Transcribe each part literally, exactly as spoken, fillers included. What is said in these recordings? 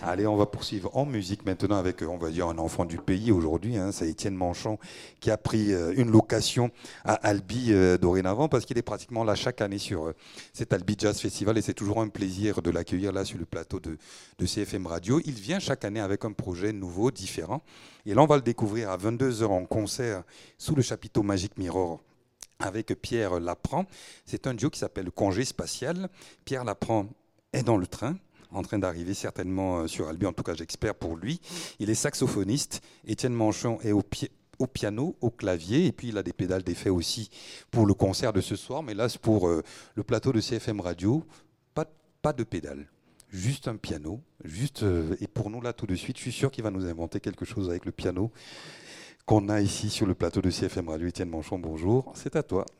Allez, on va poursuivre en musique maintenant avec, euh, on va dire, un enfant du pays aujourd'hui. Hein, c'est Étienne Manchon qui a pris euh, une location à Albi euh, dorénavant parce qu'il est pratiquement là chaque année sur euh, cet Albi Jazz Festival et c'est toujours un plaisir de l'accueillir là sur le plateau de, de C F M Radio. Il vient chaque année avec un projet nouveau, différent. Et là, on va le découvrir à vingt-deux heures en concert sous le chapiteau Magic Mirror avec Pierre Laprand. C'est un duo qui s'appelle Congé Spatial. Pierre Laprand est dans le train, en train d'arriver certainement sur Albi, en tout cas j'espère pour lui. Il est saxophoniste, Étienne Manchon est au, pi- au piano, au clavier, et puis il a des pédales d'effet aussi pour le concert de ce soir, mais là c'est pour euh, le plateau de C F M Radio, pas, pas de pédales, juste un piano, juste, euh, et pour nous là tout de suite, je suis sûr qu'il va nous inventer quelque chose avec le piano qu'on a ici sur le plateau de C F M Radio. Étienne Manchon, bonjour, c'est à toi.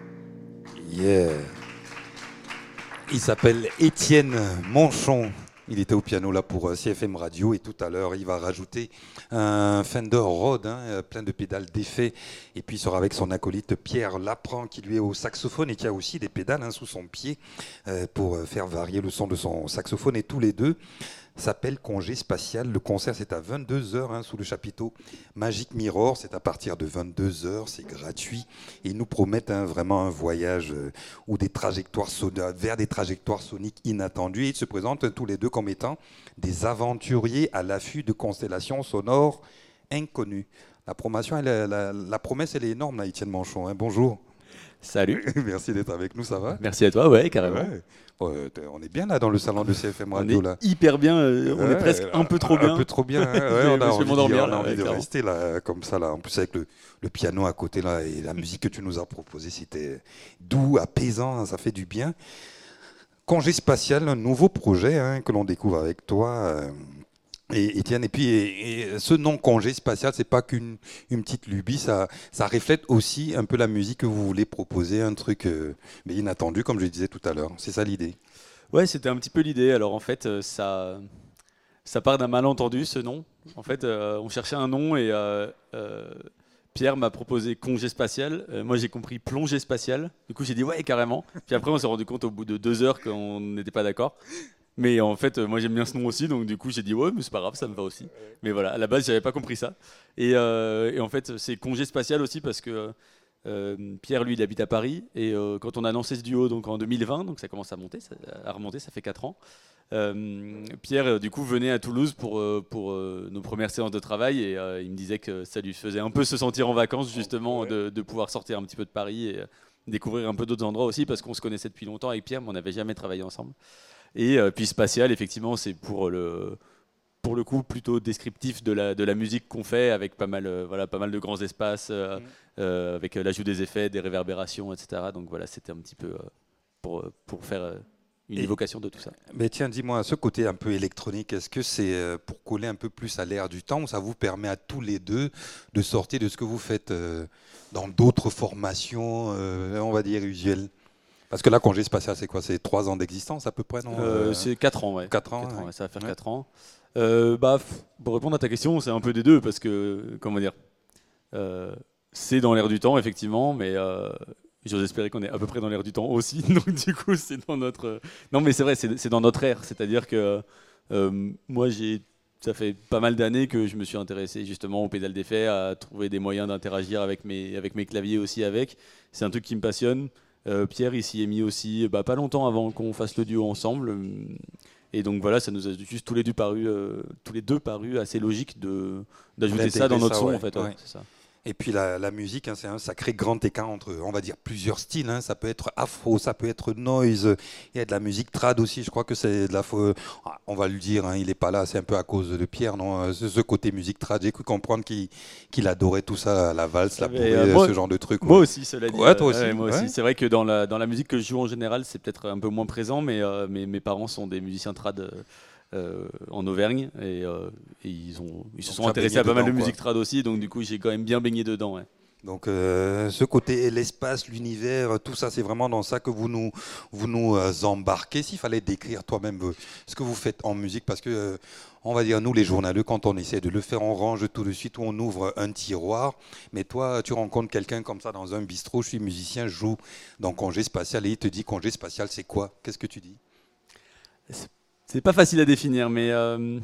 Yeah. Il s'appelle Étienne Manchon. Il était au piano là pour euh, C F M Radio et tout à l'heure il va rajouter un Fender Rhodes, hein, euh, plein de pédales d'effets. Et puis il sera avec son acolyte Pierre Lapran qui lui est au saxophone et qui a aussi des pédales hein, sous son pied euh, pour euh, faire varier le son de son saxophone. Et tous les deux s'appelle Congé Spatial. Le concert, c'est à vingt-deux heures hein, sous le chapiteau Magic Mirror. C'est à partir de vingt-deux heures, c'est gratuit. Et ils nous promettent hein, vraiment un voyage euh, ou des trajectoires sonores, vers des trajectoires soniques inattendues. Et ils se présentent tous les deux comme étant des aventuriers à l'affût de constellations sonores inconnues. La, promotion, elle, est- la, la promesse, elle est énorme, là, Étienne Manchon. Hein. Bonjour. Salut. Merci d'être avec nous, ça va? Merci à toi, ouais, carrément. Ouais. Euh, on est bien là dans le salon de C F M On Radio est là. hyper bien, euh, on Ouais, est presque un peu trop bien. Un peu trop bien. Hein. Ouais, Je- on a je vais envie, m'endormir, on a là, envie ouais, de clairement. rester là comme ça là. En plus avec le, le piano à côté là et la musique que tu nous as proposée, c'était doux, apaisant, hein, ça fait du bien. Congé spatial, un nouveau projet hein, que l'on découvre avec toi. euh, Et Étienne, et puis et- et ce nom congé spatial, c'est pas qu'une une petite lubie, ça, ça reflète aussi un peu la musique que vous voulez proposer, un truc euh, mais inattendu, comme je le disais tout à l'heure. C'est ça l'idée. Ouais, c'était un petit peu l'idée. Alors en fait, euh, ça, ça part d'un malentendu, ce nom. En fait, euh, on cherchait un nom et euh, euh, Pierre m'a proposé congé spatial. Euh, moi, j'ai compris plongée spatiale. Du coup, j'ai dit ouais, carrément. Puis après, on s'est rendu compte au bout de deux heures qu'on n'était pas d'accord. Mais en fait, euh, moi j'aime bien ce nom aussi, donc du coup j'ai dit ouais, mais c'est pas grave, ça me va aussi. Mais voilà, à la base j'avais pas compris ça. Et, euh, et en fait, c'est congé spatial aussi parce que euh, Pierre, lui, il habite à Paris. Et euh, quand on a lancé ce duo donc en deux mille vingt, donc ça commence à monter, ça- à remonter, ça fait quatre ans. euh, Pierre, euh, du coup, venait à Toulouse pour, euh, pour euh, nos premières séances de travail et euh, il me disait que ça lui faisait un peu se sentir en vacances, justement, de, de pouvoir sortir un petit peu de Paris et euh, découvrir un peu d'autres endroits aussi parce qu'on se connaissait depuis longtemps avec Pierre, mais on n'avait jamais travaillé ensemble. Et euh, puis spatial, effectivement, c'est pour le, pour le coup plutôt descriptif de la, de la musique qu'on fait, avec pas mal, euh, voilà, pas mal de grands espaces, euh, Mm. euh, avec euh, l'ajout des effets, des réverbérations, et cetera. Donc voilà, c'était un petit peu euh, pour, pour faire euh, une Et- évocation de tout ça. Mais tiens, dis-moi, ce côté un peu électronique, est-ce que c'est euh, pour coller un peu plus à l'air du temps ou ça vous permet à tous les deux de sortir de ce que vous faites euh, dans d'autres formations, euh, on va dire, usuelles? Parce que là, Congé Spatial, c'est quoi? C'est trois ans d'existence à peu près, non? Euh, Euh, c'est quatre ans, ouais. Quatre ans, Quatre ans, ouais. ouais, ça va faire Ouais. quatre ans. Euh, bah, f- pour répondre à ta question, c'est un peu des deux, parce que, comment dire, euh, c'est dans l'air du temps, effectivement, mais euh, j'ose espérer qu'on est à peu près dans l'air du temps aussi. Donc, du coup, c'est dans notre. Non, mais c'est vrai, c'est c'est dans notre ère. C'est-à-dire que euh, moi, j'ai. Ça fait pas mal d'années que je me suis intéressé justement aux pédales d'effet, à trouver des moyens d'interagir avec mes, avec mes claviers aussi avec. C'est un truc qui me passionne. Euh, Pierre, il s'y est mis aussi bah, pas longtemps avant qu'on fasse le duo ensemble. Hum, Et donc voilà, ça nous a juste tous les deux paru, euh, tous les deux paru assez logique de d'ajouter ça dans D'intégrer notre ça, son ouais. en fait. Ouais, Ouais. c'est ça. Et puis la, la musique, hein, c'est un sacré grand écart entre, on va dire, plusieurs styles. Hein. Ça peut être afro, ça peut être noise. Il y a de la musique trad aussi. Je crois que c'est de la faux. Ah, on va le dire, hein, il n'est pas là. C'est un peu à cause de Pierre, non? Euh, Ce, ce côté musique trad. J'ai cru comprendre qu'il qu'il adorait tout ça, la valse, la Mais, bourrée, euh, moi- ce genre de trucs. Moi ouais. aussi, cela dit. Ouais, toi euh, aussi, moi ouais. aussi. C'est vrai que dans la, dans la musique que je joue en général, c'est peut-être un peu moins présent, mais euh, mes, mes parents sont des musiciens trad euh, euh, en Auvergne et, euh, et ils, ont, ils se Donc, sont tu as intéressés baigné à pas mal de dedans, quoi. musique trad aussi, donc du coup j'ai quand même bien baigné dedans. Ouais. Donc euh, ce côté, l'espace, l'univers, tout ça, c'est vraiment dans ça que vous nous, vous nous euh, embarquez. S'il fallait décrire toi-même euh, ce que vous faites en musique, parce que euh, on va dire nous les journaleux, quand on essaie de le faire, on range tout de suite ou on ouvre un tiroir. Mais toi, tu rencontres quelqu'un comme ça dans un bistrot, je suis musicien, je joue dans Congé Spatial et il te dit Congé Spatial, c'est quoi? Qu'est-ce que tu dis? C'est c'est pas facile à définir, mais euh,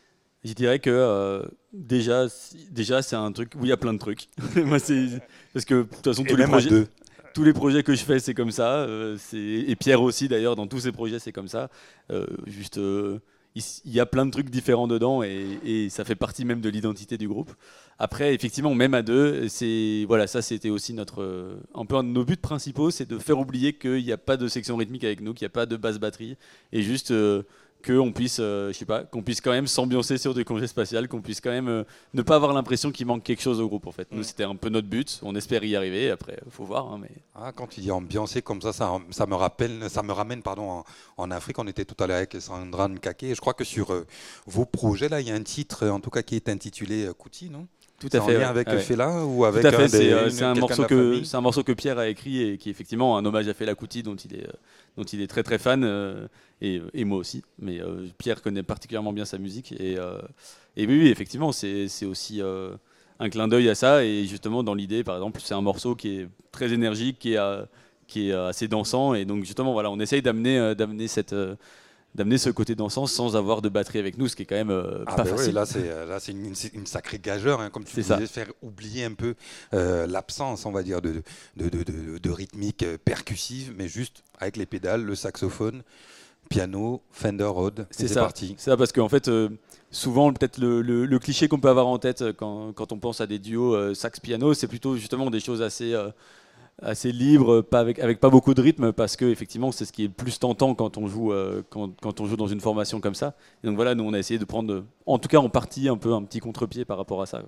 je dirais que euh, déjà, si- déjà c'est un truc où il y a plein de trucs. Moi, c'est parce que de toute façon Et tous les même à projets, deux. tous les projets que je fais, c'est comme ça. euh, c'est- et Pierre aussi, d'ailleurs, dans tous ses projets, c'est comme ça. Euh, juste, euh, il s- il y a plein de trucs différents dedans et, et ça fait partie même de l'identité du groupe. Après, effectivement, même à deux, c'est voilà, ça c'était aussi notre euh, un peu un de nos buts principaux, c'est de faire oublier qu'il n'y a pas de section rythmique avec nous, qu'il n'y a pas de basse batterie et juste euh, qu'on puisse, euh, je sais pas, qu'on puisse quand même s'ambiancer sur du Congé Spatial, qu'on puisse quand même euh, ne pas avoir l'impression qu'il manque quelque chose au groupe en fait. Nous, Mm. c'était un peu notre but. On espère y arriver. Après, faut voir. Hein, mais Ah, quand tu dis ambiancé comme ça, ça, ça me rappelle, ça me ramène pardon, en, en Afrique. On était tout à l'heure avec Sandra Nkake. Et je crois que sur euh, vos projets, là, il y a un titre, en tout cas, qui est intitulé euh, Kuti, non? Tout C'est à en fait. lien Ouais. avec Ah ouais. Fela ou avec Tout à fait. un C'est des- euh, une- c'est un quelqu'un de morceau la que famille? c'est un morceau que Pierre a écrit et qui est effectivement un hommage à Fela Kuti dont il est euh, dont il est très très fan euh, et, et moi aussi. Mais euh, Pierre connaît particulièrement bien sa musique et euh, et oui, oui, effectivement c'est c'est aussi euh, un clin d'œil à ça et justement dans l'idée par exemple c'est un morceau qui est très énergique qui est euh, qui est euh, assez dansant et donc justement voilà on essaye d'amener euh, d'amener cette euh, d'amener ce côté dansant sans avoir de batterie avec nous, ce qui est quand même euh, Ah pas ben oui, facile. là c'est euh, là c'est une, une- une sacrée gageure, hein, comme tu C'est disais, ça. faire oublier un peu euh, l'absence, on va dire, de, de, de, de- de rythmique euh, percussive, mais juste avec les pédales, le saxophone, piano, Fender Rhodes, et C'est c'est ça. parti. C'est ça parce qu'en fait, euh, souvent, peut-être le, le- le cliché qu'on peut avoir en tête euh, quand, quand on pense à des duos euh, sax-piano, c'est plutôt justement des choses assez, euh, assez libres, pas avec, avec pas beaucoup de rythme, parce que effectivement, c'est ce qui est le plus tentant quand on joue, euh, quand, quand on joue dans une formation comme ça. Et donc voilà, nous, on a essayé de prendre, euh, en tout cas en partie, un peu un petit contre-pied par rapport à ça. Quoi.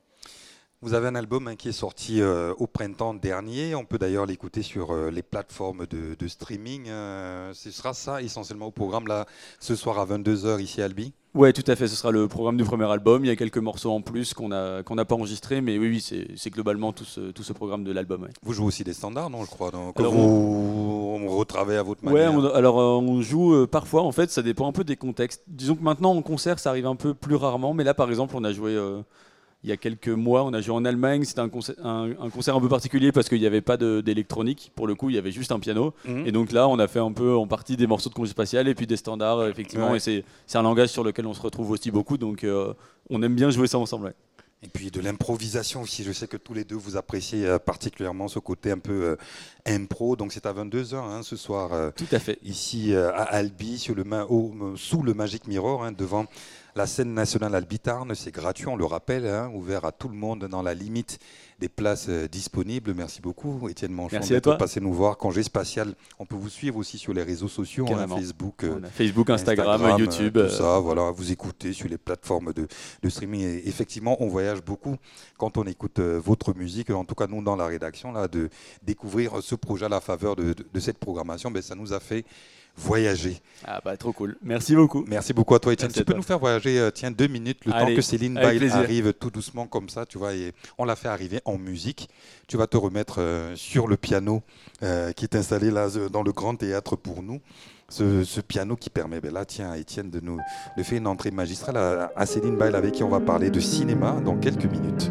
Vous avez un album hein, qui est sorti euh, au printemps dernier. On peut d'ailleurs l'écouter sur euh, les plateformes de, de streaming. Euh, ce sera ça essentiellement au programme là ce soir à vingt-deux heures ici à Albi. Ouais, tout à fait. Ce sera le programme du premier album. Il y a quelques morceaux en plus qu'on a qu'on n'a pas enregistrés, mais oui, oui, c'est c'est globalement tout ce, tout ce programme de l'album. Ouais. Vous jouez aussi des standards, non, je crois, donc, que Alors, vous on retravaillez à votre Ouais, manière. on- alors euh, on joue euh, parfois, en fait, ça dépend un peu des contextes. Disons que maintenant en concert, ça arrive un peu plus rarement, mais là par exemple, on a joué euh, il y a quelques mois, on a joué en Allemagne, c'était un concert un, un concert un peu particulier parce qu'il n'y avait pas de- d'électronique, pour le coup, il y avait juste un piano. Mhm. Et donc là, on a fait un peu en partie des morceaux de Congé Spatial et puis des standards, euh, effectivement, Ouais. et c'est c'est un langage sur lequel on se retrouve aussi beaucoup, donc euh, on aime bien jouer ça ensemble. Ouais. Et puis de l'improvisation aussi. Je sais que tous les deux vous appréciez euh, particulièrement ce côté un peu euh, impro. Donc c'est à vingt-deux heures hein, ce soir euh, Tout à fait. ici euh, à Albi, sur le ma- au- euh, sous le Magic Mirror, hein, devant la scène nationale Albi-Tarn. C'est gratuit, on le rappelle, hein, ouvert à tout le monde dans la limite des places euh, disponibles. Merci beaucoup, Étienne Manchon, Merci à d'être toi. passé nous voir. Congé Spatial, on peut vous suivre aussi sur les réseaux sociaux, hein, Carrément. Facebook. euh, On a Facebook, Instagram, Instagram, euh, YouTube. tout euh, ça, voilà, vous écoutez sur les plateformes de, de streaming. Et effectivement, on voyage beaucoup quand on écoute euh, votre musique. En tout cas, nous, dans la rédaction, là, de découvrir ce projet à la faveur de, de- de cette programmation, ben, ça nous a fait voyager. Ah bah trop cool. Merci beaucoup. Merci beaucoup à toi, Étienne. Merci Tu à peux toi. nous faire voyager, euh, tiens, deux minutes, le Allez, temps que Céline avec Bail plaisir. arrive tout doucement comme ça, tu vois, et on l'a fait arriver en musique. Tu vas te remettre euh, sur le piano euh, qui est installé là euh, dans le grand théâtre pour nous. Ce, ce piano qui permet, ben là, tiens, Étienne, de nous de faire une entrée magistrale à, à Céline Bail avec qui on va parler de cinéma dans quelques minutes.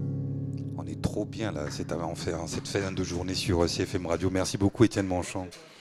On est trop bien là, c'est en fait, en cette fin de journée sur C F M Radio. Merci beaucoup, Étienne Manchon.